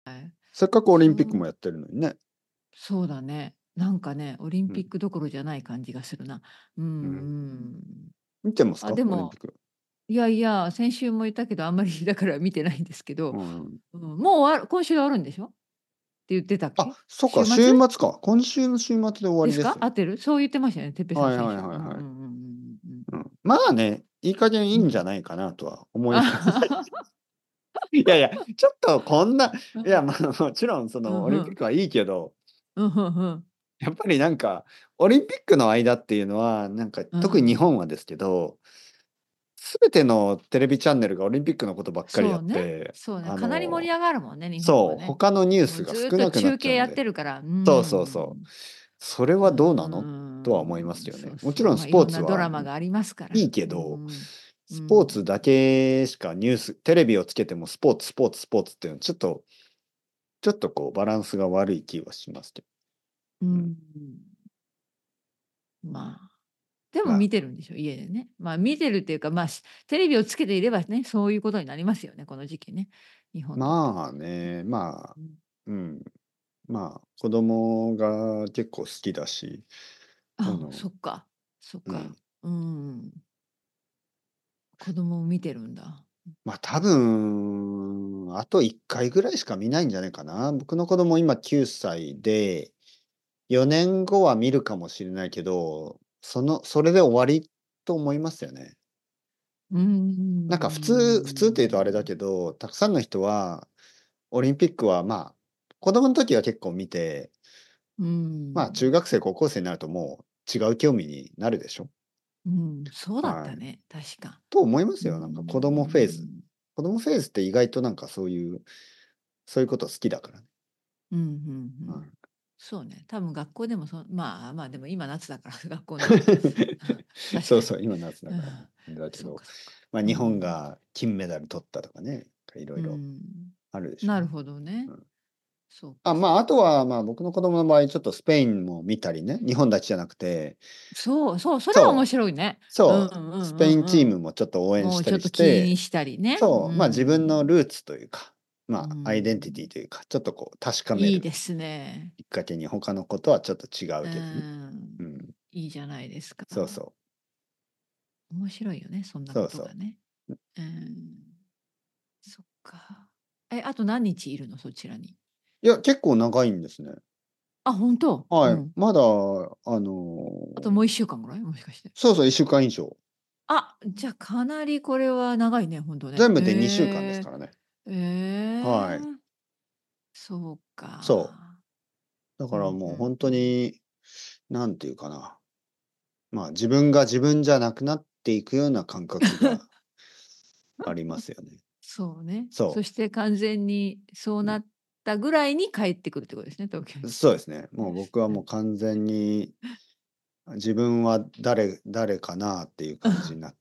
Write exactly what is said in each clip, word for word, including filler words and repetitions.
せっかくオリンピックそう。 もやってるのにね。 そうだね。なんかね、オリンうん。 ピックどころじゃない感じがするな。うんううん。 ん。あ、 見てますか？ でも、 オリンピック。 いやいや、先週も言ったけど、あんまりだから見てないんですけど、 うん。 うん、もう終わる今週で終わるんでしょ？って言ってたっあ、 け？ そっか、 週末？ 週末か。今週の週末で終わですか？ りですよね。 合ってる？そう言ってましたよね、哲平さんはいはい先週。うんうんうんうんはいはい。 うんうん。 うん。まあね、いい加減いいうん。 んじゃないかなとは思います。いやいや、ちょっとこんな、いや、まあ、もちろんそのオリンピッうんふん。 クはいいけど、 うんふんふん。 やっぱりなんか、オリンピックの間っていうのは、なんかう特に日ん。 本はですけど、全てのテレビチャンネルがオリンピックのことばっかりやそうね。 って、 そうね。 あかなり盛りの、 上がるもんね、日本はそう、 ね。 他のニューもうスがずっと少なくなっ中継やっちゃうので、 てるから。うーそうそうそん。 う。それうーはどうなのとは思いますん。 よね。 そうそう。 もちろんスまあ、いろんなドポーツはラマがありますから。 いいけうど、 ん。うスポーん。 ツだけしかニュース、テレビをつけてもスポーツ、スポーツ、スポーツっていうのはちょっと、ちょっとこうバランスが悪い気はしますけど。うん。 うん。まあ、でもまあ、 見てるんでしょ、家でね。まあ、見てるっていうか、まあ、しテレビをつけていればね、そういうことになりますよね、この時期ね、日本だと。 まあね、まあ、 うん。 うん。まあ、子供が結構好きだし、あああ、 の、 そっか、そっうん。 か。うん。子供も見てるんだ。 まあ多分、あといっかいぐらいしか見ないんじゃないかな。僕の子供今きゅうさいで、よねんごは見るかもしれないけど、その、それで終わりと思いますよね。 うーなんか普通、普通って言うとあれだん。 けど、たくさんの人は、オリンピックはまあ、子供の時は結構見て、 うーまあん。 中学生、高校生になるともう違う興味になるでしょ。 うん、そうだっはい。 たね、確か。 と思いまうーすよ。なんか子供フェーズ。 ん。 子供フェーズって意外となんかそういう、そういうこと好きだからね。 うん、ふんふん。 はい。 そうね、多分学校でもそまあ、まあ、でも今夏だから学校の方確かに。 そうそう、今夏だうん。 からね。だけそっど、 かそっか。 まあ、日本うん。 が金メダル取ったとかね、いろういろん。 あるでしょうね。 なるほどね。 うん。 そうあ、まあ、あかそうか。 とは、まあ、僕の子供の場合、ちょっとスペインも見たりね、日本だけじゃなくて、 そうそう、それは面そう、 白いね。うんうそう、 んうんスペインチーうん。 ムもちょっと応援もうしたりちょっと気して、 にしたりね。うそう、まあ、自分のん。 ルーツというか、 うまあ、アイデンティティん。 というか、ちょっとこう確かめるいいですね。 きっかけに、他の子とはちょっと違ううけどね。うん。 ん。 いいじゃないですか。 そうそう。 面白いよね、そんなこそうそとがね。うん。そっか。え、あと何日いるの？そちらに。 う。いや、結構長いんですね。 あ、本当？うはい。 ん。 まだ、あの、 あともういっしゅうかんぐらい？もしかして。 そうそう、いっしゅうかん以上。 あ、じゃ、かなりこれは長いね、ほんとね。 全部でにしゅうかんですへからね。 え。えはい。 え。そうそう。 か。 だからうん、ふもうほんとんふん。 に、なんていうかな、まあ、自分が自分じゃなくなっていくような感覚がありますよね。 そうね。そそして完全にそうう。うなったぐらいに帰ってくるってことですね、東京ん。 に。 そうですね。もう僕はうん。 もう完全に、自分は誰誰かなっていう感じになって。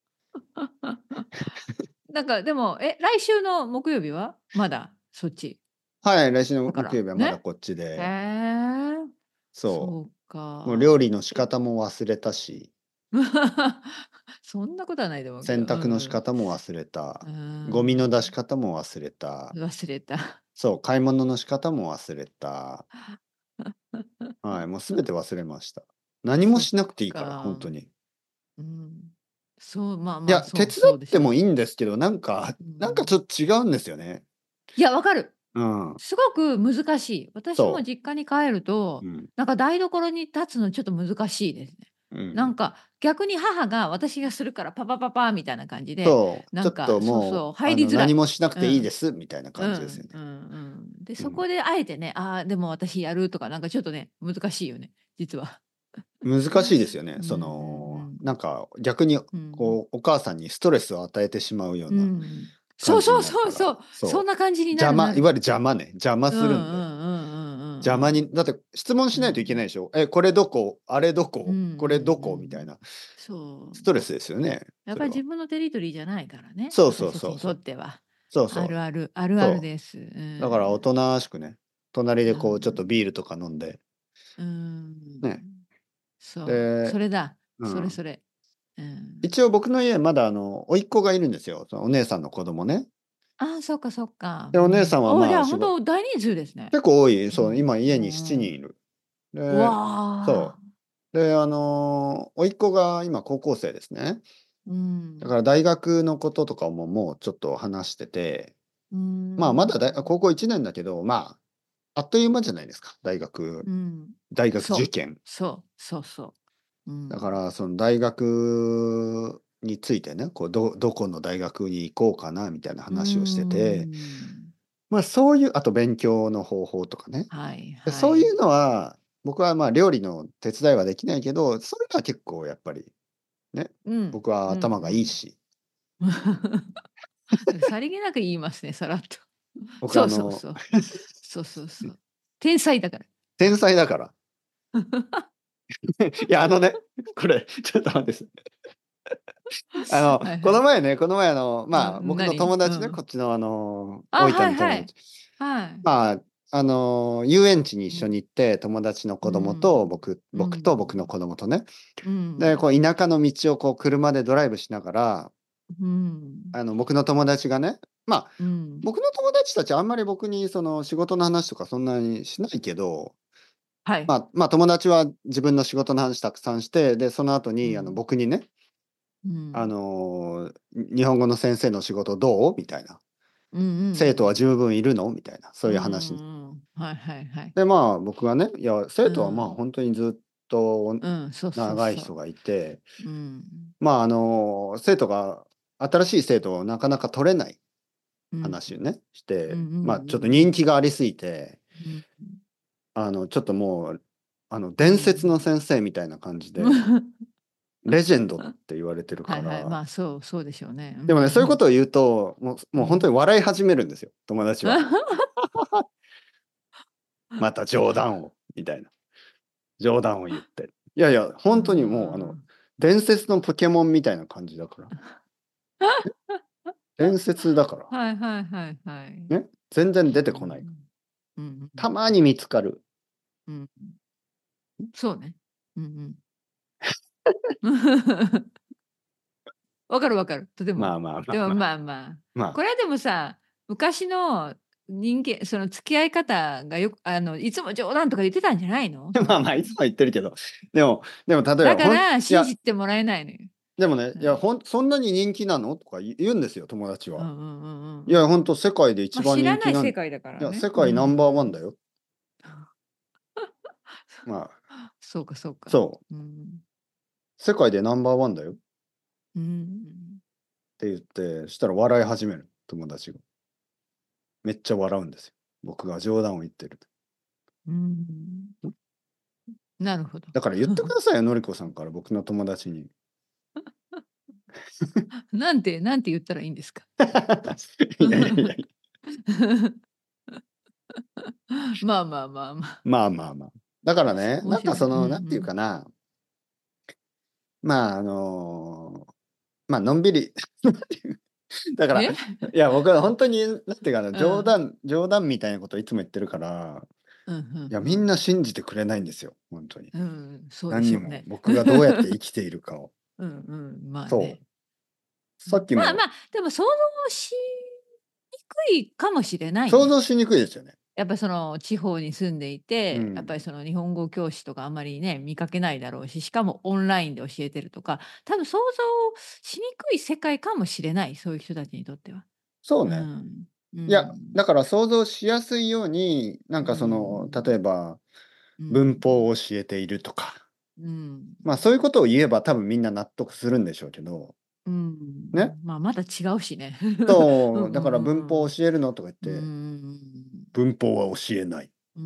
なんかでも、え、来週の木曜日は？まだそっち？ はい、来週のだから、 木曜日はまだね。 こっちへで、 え。 そそうう、もう料理か。 の仕方も忘れたし、 そんなことはないと思うけど。うん洗濯の仕うん。 方も忘れうーた、ゴミの出しん。 方も忘れた、 忘れた。 そう、買い物の仕方も忘れた。はい、もう全て忘れました。何もそっしなくていいから、ほんか。 とに。 うん。そう、まあまあ、 いや、手伝そうそうでしょうね。 ってもいいんですけど、なんかうん。 なんかちょっと違うんですよね。 いや、わかる。 うん、 すごく難しい。私もそ実家に帰るう。 と、 うん、 なんか台所に立つのちょっと難しいですね。 うん。 なんか逆に母が私がするからパパパパみたいな感じで、 そう、ちょっとなんかそうそう、 もう、あの、 入りづらい。 何もしなくうん。 ていいですみたいなうん、 感じですよね。 うんうん。で、 うん。 そこであえてね、ああ、でも私やるとかなんかちょっとね、難しいよね、実は。 難しいですよね。 うんうその、 んなんか逆にうん。うん。 こう、お母さんにストレスを与えてしまうよううなん。そ感じにうそうなるから、 そうそう。そんそう。 な感じにな邪魔いわゆるるなる。 邪魔ね。邪魔うんうんうするんで。 んうんうんうん。 邪魔にだって質問しないといけないでしょ。「え、これどこ？あれどこ？ うんうんうこれどこ？」みたいん。 な。 そう。 ストレスですよね、 やっぱり自それは。 分のテリトリーじゃないからね、 そうそう私たちにとそうそう。 っては。 そうそう。 あるある、あるあるそです。うう。だからおん。 となしくね、隣うでこうちょっとビん。 ールとか飲んで、 うね。 ん。そう、そで、 れだ。 うん。 それそれ。うん。 一応僕の家まだあの、甥っ子がいるんですよ。そのお姉さんの子供ね。 ああ、そっかそっか。 で、 うん。 お姉さんは、 おお、じゃあ、 まあ、しごほんと大人数ですね。 結構多い、そう、 うん。 今家にしちにんうんうん。 いる。 わでそあ。 う。で、あの、甥っ子が今高校生ですね。 うん。 だから大学のこととかも、もうちょっと話してて、 うーまあ、まだだいん。 高校いちねんだけど、まあ、あっという間じゃないですか、大学うん。 大学そう、 受験。 そう、そうそう。うん。 だから、その大学についてね、こう、どどこの大学に行こうかなみたいなうー話をしてて、 ん。 まあ、そういうあと勉強の方法とかね。 はいで、 はい。 そういうのは、僕は、まあ、料理の手伝いはできないけど、そういうのは結構やっぱり、ね、 うん、 僕はうん頭がいいうん。 し、 なんかさりげなく言いますね、さらっと。 僕そうあの、 そうそう。そうそうそう。天才だから。 天才だから。いや、あのね、これ、ちょっと待ってす。あの、 はいはい。 この前ね、この前あの、まあ、 うん、 僕の友達ね、こ何うん。 っちのあの、 あ、 大分はいはい。 の友達。 はい。 まあ、あの、遊園地に一緒うん。 に行って、友達のう子供とん。 僕う僕と僕のん。 子供とね。 うで、こん。 う田舎の道をこう車でドライブしながら、 うん。 あの、僕の友達がね、まあ、 うん。 僕の友達たちあんまり僕にその仕事の話とかそんなにしないけど、 はい。 まあ、まあ、友達は自分の仕事の話たくさんして、で、その後にあの、 うん。 僕にね、あうん。 の、日本語の先生の仕事どう？みたいな。 うんうんう生徒はん。 十分いるの？みたいな、そううんういう話。 んうん。はいはいはい。 で、まあ、僕はね、いや、生う徒はまあ、 ん。 本当にずっとうん、そうそうそう。 長い人がいて、 うん。 まあ、あの、生徒が新しい生徒をなかなか取れないうん。 話をね、しうんうんて、まあ、ちょっと人うん気がありすぎて、 うん。 あの、ちょっともう、あの、 うん。う伝説のん。 先生みたいな感じで、レジェンドって言われてるはいはい、まから、 あ、そうそうでしょうね。うんでもね、そういうこうん。 とを言うと、もうもう本当うん。 に笑い始めるんですよ、友達は。また冗談を、みたいな。冗談を言って。いやいや、 う本当にもう、あの、 ん。 伝説のポケモンみたいな感じだから。伝説だから。 はいはいはいはい。 ね。全然出うてこない。 ん。うんうん。 たまに見つかる。 うん。そうね。うんうん。わかるわかる、とても。 まあまあまあまあ。 でもまあまあ、 まこれはでもさ、昔の人間その付き合い方がよくあの、いつも冗談とか言ってたんじゃないの？ あ、まあまあ、いつも言ってるけど、でもでも例えば、ほんいだから信や、 じてもらえないのよ。 でもね、いや、 うん。 ほん「そんなに人気なの？」とか言言うんですよ、友達は。 うんうんうんうんいや、 うん。 ほんと世界で一ま、 番知らない人気なんい世界だからや、 ね。う世界ナンバーワンん。 だよ。まあ、 そうかそうか。 そう。 うん。 世界でナンバーワンだよっうん。 て言って、したら笑い始める、友達が。めっちゃ笑うんですよ。僕が冗談を言ってると。 うん。なるほど。 だから言ってくださいよ、のりこさんから僕の友達に。 なんてなんて言ったらいいんですか？ いやいやいやいや。 まあまあまあまあ。 まあまあまあ。だからね、なんか面白い。うんうその、なんていうかん。 な、まあ、あの、まあ、のんびりだから、 え？ いや、僕は本当に、なんていうかな、 うん。 冗談冗談みたいなことをいつも言ってるから、 うん、ふんいや、 ふん。 みんな信じてくれないんですよ、本当に。 うん、そうで何にも、 しょうね。 僕がどうやって生きているかを。 うんうん、まあそう。 ね。うん、 さっきもまあまあ、でも想像しにくいかもしれないね。 想像しにくいですよね。 やっぱその地方に住んでいて、やっぱうん。 りその日本語教師とかあんまりね、見かけないだろうし、しかもオンラインで教えてるとか、多分想像しにくい世界かもしれない、そういう人たちにとっては。 そうね。 うん。ういや、 ん。 だから想像しやすいように、なんうかその、 ん。 例えば、 うん。 文法を教えているとか、 うん。 まあ、そういうことを言えば多分みんな納得するんでしょうけど、 うね。 ん。まあ、まだ違うしね。うんそう、だからうんう文法をんうん。 教えるのとか言っうて、 ん。 文法は教えない。 うん。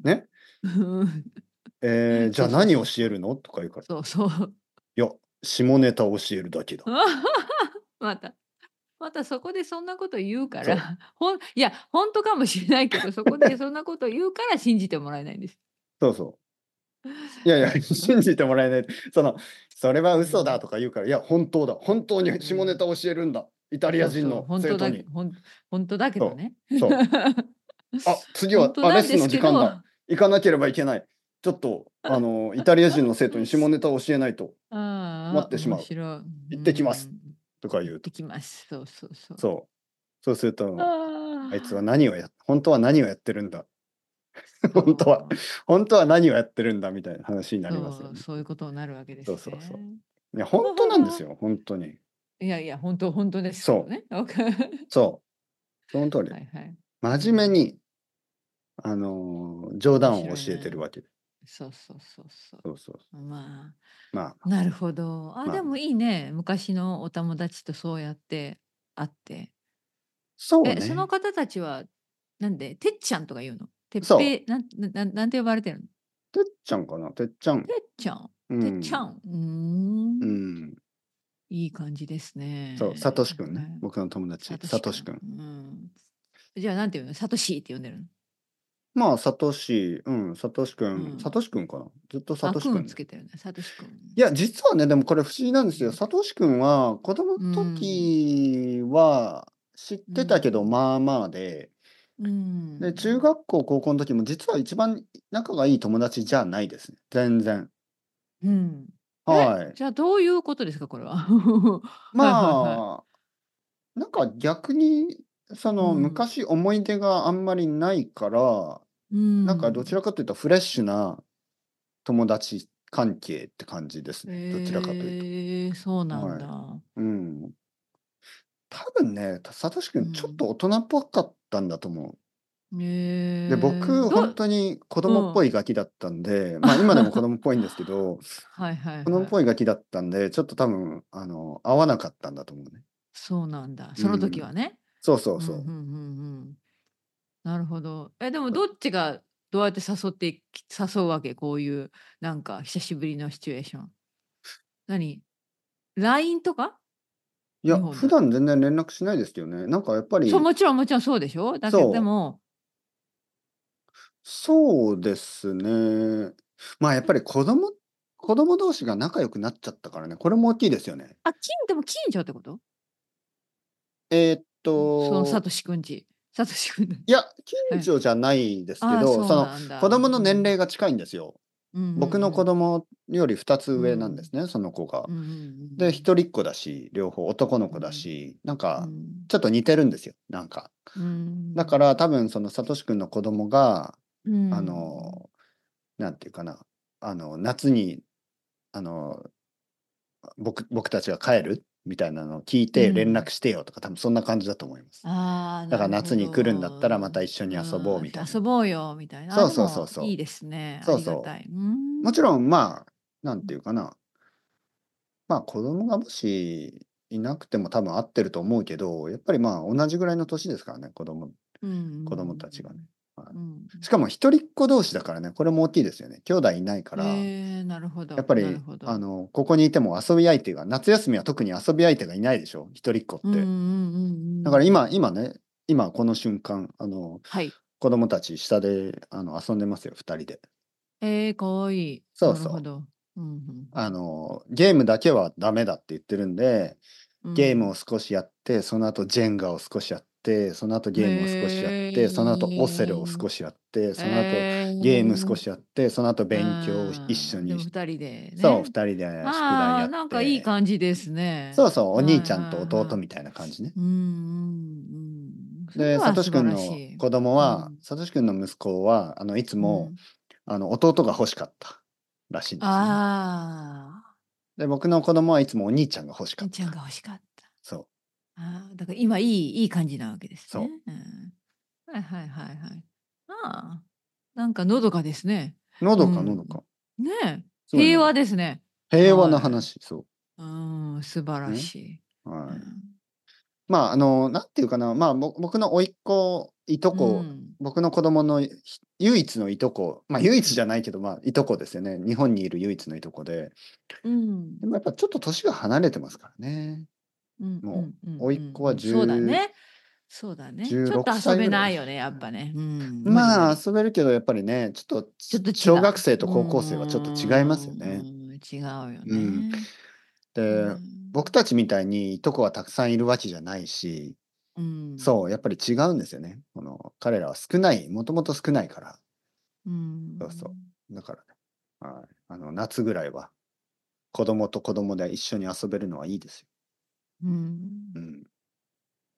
ね。えー、じゃあ何教そうそうそうそう。 えるのとか言うから、 そうそう。 いや、下ネタ教えるだけだ。 またまたそこでそんなこと言うかそう。 ら、ほんいや、ほんとかもしれないけど、そこでそんなこと言うから信じてもらえないんです。 そうそう。いやいや、信じてもらえない。その、それは嘘だうん。 とか言うから、いや、本当だ。本当に下ネうん。 タ教えるんだ。イタリアそうそう、 人のほんとだけ生徒に。 ほんほんとだけどそう。 ね。 そう。あ、次は、あ、レッほんとなんスンですけど、 の時間だ。行かなければいけない。ちょっと、あの、イタリア人の生徒に下ネタを教えないとああ、面待ってしまう。 白い。う行ってきます。 ん。 とか言うと。 行ってきます。そうそうそう。 そう。 そうするあと、あいつはあ。 何をや本当は何をやってるんだ。本当はそう。 本当は何をやってるんだみたいな話になりますそう、 よね。 そういうことになるわけでそうすそうそね。 う。いや、本当なんですよ、本当に。 いやいや、本当本当ですけどそう、 ね。わかそう、その通り。 はいはい。う真面目ん。 に、あの、冗面談を教えて白いね。 るわけで。 そうそうそうそそうそう。 う。まあ、 まあ、 なるほど。あ、 まあ、 でもいいね。昔のお友達とそうやって会って。え、そのそうね。 方たちは、なんで、てっちゃんとか言うの？てっそう。 ぺいなんななんなんて呼ばれてるの？ てっちゃんかな、てっちゃん。 てっちゃん。 うん。 てっちゃん。うーうん。 ん。 いい感じですそう、さとね。 しくんね。 はい。 僕の友達、 さとしくん。 さとしくん。 うん。じゃあ、なんていうの？さとしって呼んでるの？ まあ、さとし、うん、さとしくん、さうん。 としくんかな。ずっとさあ、くんをとしくん。 つけてるね。さとしくん。 いや、実はね、でもこれ不思議なんですよ。さとしくんは、子供のうん。 時は知っうてたけど、 ん。 まあまあで、 うで、中ん。 学校、高校の時も実は一番仲がいい友達じゃないですね。全然。 うん。え、 はい。 じゃあどういうことですか？これは。はいはいはい。 まあ、なんか逆に、そのうん。 昔思い出があんまりないから、 うなんかどちん。 らかというとフレッシュな友達関係って感じですね。どちらかというと。 へえ、そうなんはい。 だ。 うん。多分ね、たさとしくんちょっうん。 と大人っぽかったんだと思う。で、 へえ、 僕、 どほんとに子供っぽうん。 いガキだったんで、まあ、今でも子供っぽいんですけど、 はいはい子供っはい。 ぽいガキだったんで、ちょっと多分、あの、合わなかったんだと思うね。 そうなんだ。その時うん。 はね。 そうそううん、うんうそう。 んうん。なるほど。え、でもあ、 どっちがどうやって誘っていき誘うわけ？こういうなんか久しぶりのシチュエーション。何？ライン とか？ いや、 日本だと。 普段全然連絡しないですけどね。なんかやっぱそう、 り、 もちろんもちろんそうでしょ？だけどでそう、 もそうですね。まあ、やっぱり子供子供同士が仲良くなっちゃったからね、これも大きいですよね。 あ、近でも近所ってこと？ えーっそのサとトシくんち。サトシくんのいや、近はい。 所じゃないですけああ、 ど、 そうそのなんだ。 子供のうん。 年齢が近いんですよ。 うんうん僕のうん。 子供よりふたつう上なんでん。 すね、その子が。 うんうんうで、 ん。 一人っ子だし、両方男の子だうん。 し、なんうかん。 ちょっと似てるんですよ、なんか。 うーん。 だから多分そのサトシ君の子供が、 うあん。 の、なんていうかな、あの、夏に、あの、僕僕たちが帰るみたいなのを聞いうて連ん。 絡してよとか、多分そんな感じだと思います。 ああ、 だからなるほ夏に来るんだったらまど。 た一緒うに遊ぼうん、 みたいな。 遊ぼうよみたいな。あ、 そうでそうそうそう。 もいいですね。あそうそりがたい。うーう。もちん。 ろん、まあ、なんていうかな、まあ、子供がもしいなくても多分合ってると思うけど、やっぱり、まあ、同じぐらいの年ですからね、子供うんうん子供たちがね。はい。 うん。うん。 しかも一人っ子同士だからね、これも大きいですよね。兄弟いないから、 ええ、なるほどなるやっぱり、 ほど。 あの、ここにいても遊び相手が夏休みは特に遊び相手がいないでしょ、一人っ子っうんうんて。 うんうん。 だから今今ね、今この瞬間、あの、 はい。 子供たち下で、あの、遊んでますよ、二人で。 ええ、かわいい。 そうそう。 なるほど。うん、うんうあん。 の、ゲームだけはダメだって言ってるんで、ゲームをうん。 少しやって、その後ジェンガを少しやって、その後ゲームを少しやっへて、その後オセロをえ。 少しやって、その後えゲーム少え。 しやって、その後う勉強を一緒ん、でにしもふたりでそう、 ね。 二人で宿題ああ、 やっなんかいいて、 感じですね。 そうそう、おはい兄ちゃんとはいはい。 弟みたいな感じね。 うんうんうん。それで、サトシは素晴君のらしい。 子供は、 うん。 サトシ君の息子は、あの、いつも、 うん。 あの、弟が欲しかったらしいんですね。 ああ、 で、僕の子供はいつもお兄ちゃんが欲しかえちゃんった。 が欲しかった。 そう、 ああ、だから今いいいい感じなわけですね。 そうん。はいはいはいはい。ああ、なんかのどかですね。 う。のどかのうん。 どか。 ねえ、平和すごいのどか。 ですね。 平和なはい。 話、そうん、素晴う。ね。 らしい。うはい。 ん。 まあ、あの、なんていうかな、まあ、ぼ僕の甥っ子、いとうこ、 ん。 僕の子供のひ唯一のいとこ、まあ、唯一じゃないけど、まあ、いとこですよね。日本にいる唯一のいとこで、 うん。 でもやっぱちょっと年が離れてますからね。 うんうもんうんう、甥っ子はうんうん。そうだじゅう、 ね。そうだね。ちょっ 16 と遊べ歳ぐらい。 ないよね、やっぱね。うん、無理無まあ、 理。 遊べるけど、やっぱりね、ちょっと、 ちょっと違小学う。 生とうー高校生はちょっと違いますよね。 ん、違うようん。 ね。うで、僕ん。 たちみたいにいとこはたくさんいるわけじゃないし、 うん。 そう、やっぱり違うんですよね。この、彼らは少ない、もともと少ないから。 うそうそん。 う。だからね、はい。あの、夏ぐらいは、子供と子供で一緒に遊べるのはいいですよ。 うん。 うん。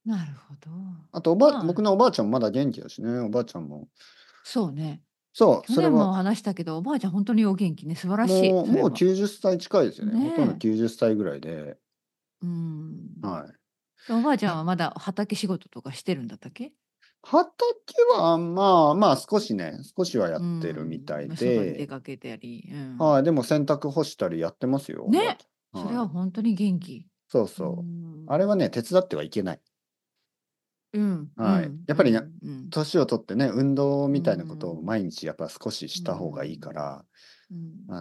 なるほど。 あと、おばまあ、 僕のおばあちゃんもまだ元気だしね、おばあちゃんも。 そうね。 そう、それは、 去年も話したけど、おばあちゃんほんとにお元気ね、素晴らしい、 もうもうそれは。 きゅうじゅっさい近いですよね。ほとんどねえ。 きゅうじゅっさいぐらいで、 うーん。 はい。 で、おばあちゃんやはまだ畑仕事とかしてるんだったっけ？ 畑は、まあまあ、少しね、少しはやうーってるみん、 たいま、外に出で、 かけたり、うん。 はい、でも洗濯干したりやってますよ、おばあね、 ちゃん。 それはい。 はほんとに元気。うーそうそう。あれはん。 ね、手伝ってはいけない。 うん、うはい。 ん、うやっぱりね、 ん、うん。 年を取ってね、運動うーみたいなことをん。 毎日やっぱ少しうーした方がいいかん。 ら、 うん。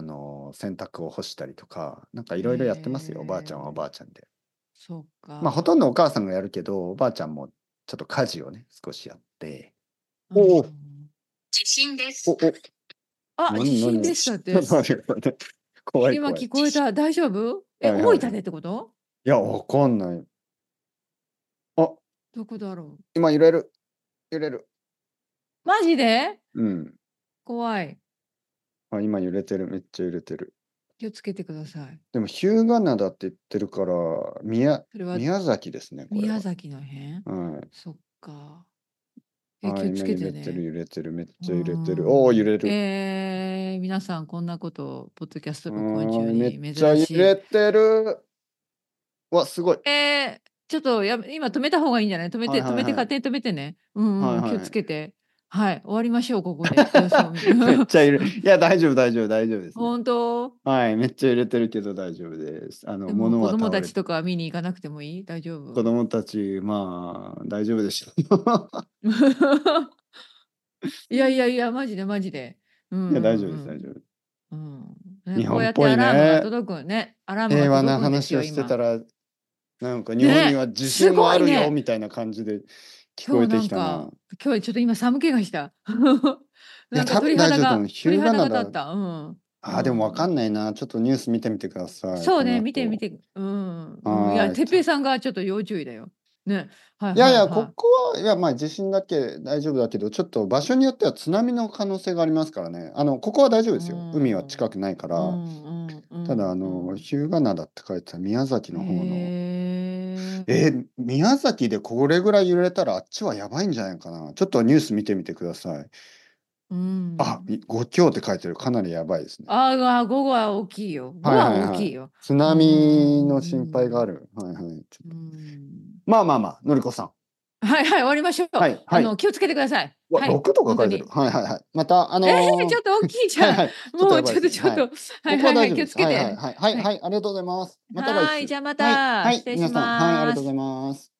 あの、洗濯を干したりとか、なんかいへろいろやってますよ、おばあちゃんはおばえ、 あちゃんで。 そっまあ、ほか。 とんどお母さんがやるけど、おばあちゃんもちょっと家事をね、少しやって。 うーおお、 ん。 地震です。おお、 あ、地なになに、 震でしたっちょって。 と待って、待って。怖い今怖い。 聞こえた。大丈夫？え、 はいはいはい。 大分でってこと？ いや、わかんない。あ、 どこだろう？ 今揺れる。揺れる。 マジで？ うん。 怖い。 あ、今揺れてる。めっちゃ揺れてる。 気をつけてください。 でも日向灘って言ってるから、宮それは宮崎ですね、これは。 宮崎の辺？ はい。 そっか。え、 はい、 気をつけ今揺れてるてね。 揺れてる、めっうーちゃ揺れてる。おお、揺ん。 れる。 ええ、皆さんこんなことをポッドキャストう録音中ーん、めっにちゃ揺珍しい。 れてる。わ、すごい。 ええ、ちょっとや今止めた方がいいんじゃない？止めはいて止めて、 はいはい。 勝手に止めてね。うんうん、気をはいはい。 つけて。はい、終わりましょう、ここで、様子を見めっちゃ揺れいや、大丈夫大丈夫大丈夫ですね。 本当？ はい、めっちゃ揺れてるけど大丈夫です。あの、 でも子物は倒れ供たちとか見に行かなくてもいい？大丈夫？ 子供たち、まあ、大丈夫でしょう。 いやいやいや、マジでマジで。うんいや、大丈夫うんうん。 です大丈夫。 うん。ね、 日こうやって本っぽいアラームがね。 届くね、アラームが平和な届くんですよ、 話をしてた今。 ら、なんか日本にね、 は地す震はあるよごいね。 みたいな感じで聞こ今日なえてきたな。 んか、今日ちょっと今寒気がした。 いや、 なんか多分鳥肌が大丈夫だと思う。日鳥肌が立っ向灘、 た。うん。うああ、でもわかん。 んないな。ちょっとニュース見てみてください、こそうね、 の後。 見て見て。うん、うん。いや、 はい。た哲平さんがちょっと要注意だよ。ね。はいいやいや、 はいはい。 ここは、いや、まあ、地震だけ大丈夫だけど、ちょっと場所によっては津波の可能性がありますからね。あの、ここは大丈夫うですよ。海はん。 近くないかうら。 んうんうただ、あんうの、 ん。 日向灘って書いてた宮崎の方の、 へえ。 えー、宮崎でこれぐらい揺れたらあっちはやばいんじゃないかな。ちょっとニュース見てみてください。 うあ、 ん。 いご強って書いてる。かなりやばいですね。 ああ、午後は大きいよ。午はいははいはい。 大きいよ。 津うんうん波のうんう心配があん。 る。はいはい。ちょっうと。 ん。 まあまあまあ、のりこさん。 はいはい、終わりましょう。 はいはい。 あの、気をつけてください。 わ、 はい、 ろくとか書いてる。 ほんとに。 はいはいはい。また、あええ、ちの、 ょっと大きいじゃん。 はいはい。ちょっともうちょっやばいですね。はい。 とちょっと、はこいはいはい、気をこは大丈夫です。 つけて。 はいはいはい。はいはい。 はい、ありがとうございます。また来はい、 週。 じゃあまはい、 た、 はい、 失礼し皆さん、はい、ありがます。 とうございます。